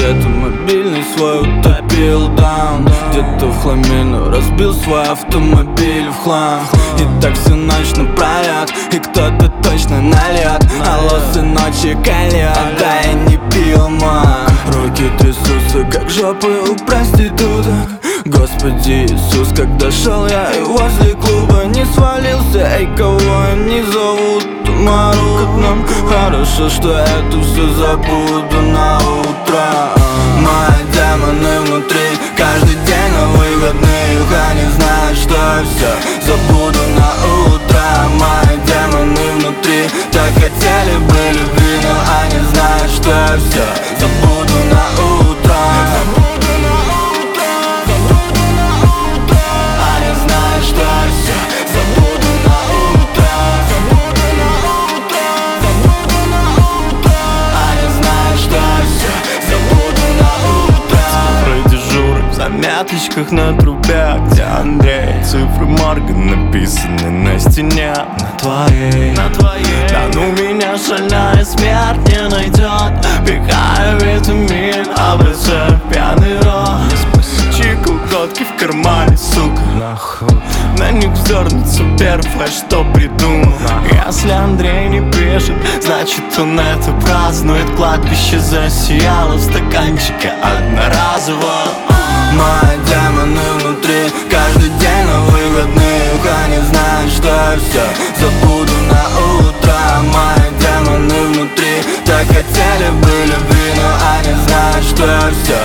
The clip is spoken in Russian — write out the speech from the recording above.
где-то мобильный свой утопил даун, где-то в хламе, но разбил свой автомобиль в хлам. И так всю ночь напролёт, и кто-то точно нальет. Алло, сыночек, алло, да я не пил, мак. Руки трясутся, как жопы у проституток. Господи Иисус, когда шел я и возле клуба не свалился. Эй, кого они зовут? Мару, как нам хорошо, что я это все забуду на утро. Мои демоны внутри, каждый день на выходных. Они знают, что я все забуду на утро. Мои демоны внутри так хотели бы любви, но они знают, что я все забуду на утро. В меточках на трубе, где Андрей. Цифры морга написаны на стене. На твоей. Да ну меня шальная смерть не найдет. Пихаю витамин, АБЦ, пьяный рот. Чику, котки в кармане, сука. На них вздернется первое, что придумал. Если Андрей не пишет, значит он это празднует. Кладбище засияло в стаканчике одноразово. Мои демоны внутри, каждый день на выходных. Они знают, что я все забуду на утро. Мои демоны внутри так хотели бы любви, но они знают, что я все